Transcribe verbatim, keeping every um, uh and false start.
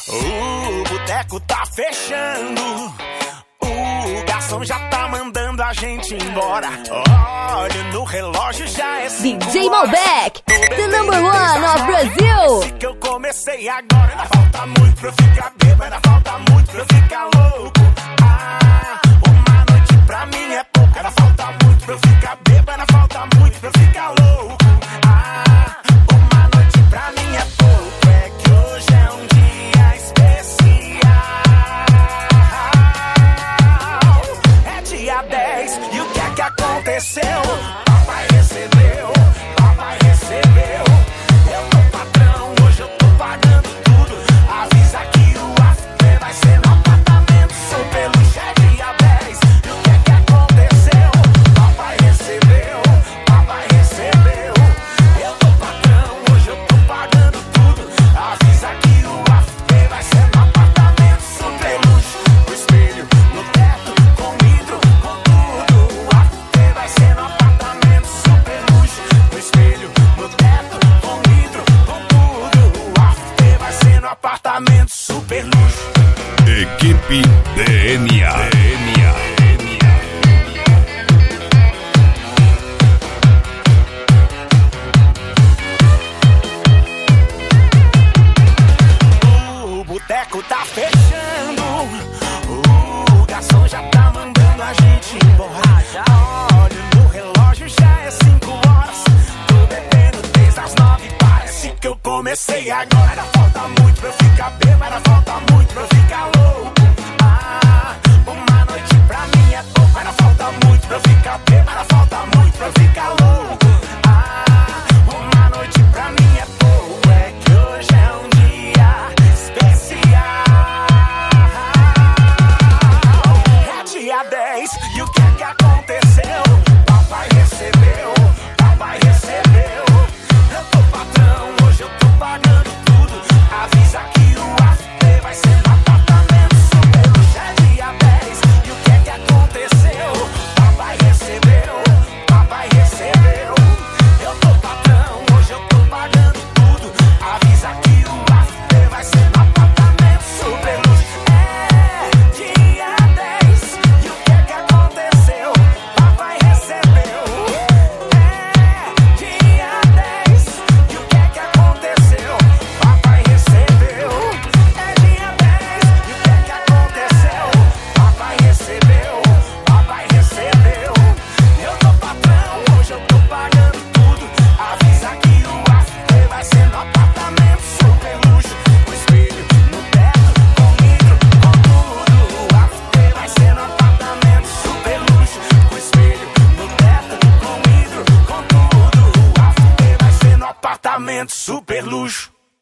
O boteco tá fechando, o garçom já tá mandando a gente embora. Olha no relógio, já é cinco D J Malbec, the number one of Brazil. que eu comecei agora. Ainda falta muito pra eu ficar bêbado, ainda falta muito pra eu ficar louco. Ah, uma noite pra mim é pouco. Ainda falta muito pra eu ficar bêbado, ainda falta muito pra eu ficar louco. Ah, uma noite pra mim é pouco. É que hoje é um dia especial. É dia dez e o que é que aconteceu? Papai recebeu, papai recebeu. Eu tô patrão, hoje eu tô pagando tudo. Avisa que o after vai ser no apartamento super luxo. É dia dez e o que é que aconteceu? Papai recebeu, papai recebeu. Eu tô patrão, hoje eu tô pagando tudo. Avisa que o after vai ser no apartamento super luxo. O espelho no teto, com vidro, com tudo. O after vai ser no apartamento super luxo. O espelho no teto, com vidro, com tudo. O after vai ser no apartamento super luxo. Equipe D N A. O boteco tá fechando, o garçom já tá mandando a gente embora. Olha no relógio, já é cinco horas. Tô bebendo desde as nove, parece que eu comecei agora. Ainda falta muito pra eu ficar bêbado, ainda falta muito pra eu ficar louco. Ah, uma noite pra mim é pouco. Ainda falta muito pra eu ficar bêbado, ainda falta muito pra eu ficar louco. Ah, uma noite pra mim é pouco. É que hoje é um dia especial. É dia dez e o que é que aconteceu? Papai recebeu, papai recebeu. Eu tô patrão, hoje eu tô pagando tudo. Avisa que o after vai ser no apartamento super luxo. É dia dez e o que é que aconteceu? Papai recebeu, papai recebeu. Eu tô patrão, hoje eu tô pagando tudo. Avisa que o after vai ser no apartamento super luxo. É dia dez e o que é que aconteceu? Papai recebeu. É dia dez e o que é que aconteceu? Papai recebeu. É dia dez e o que é que aconteceu? Papai recebeu, papai recebeu. Eu tô patrão, hoje eu tô pagando tudo. Avisa que o after vai ser no apartamento super luxo. O espelho no teto, com vidro, com tudo. O after vai ser no apartamento super luxo. O espelho no teto, com vidro, com tudo. O after vai ser no apartamento super luxo.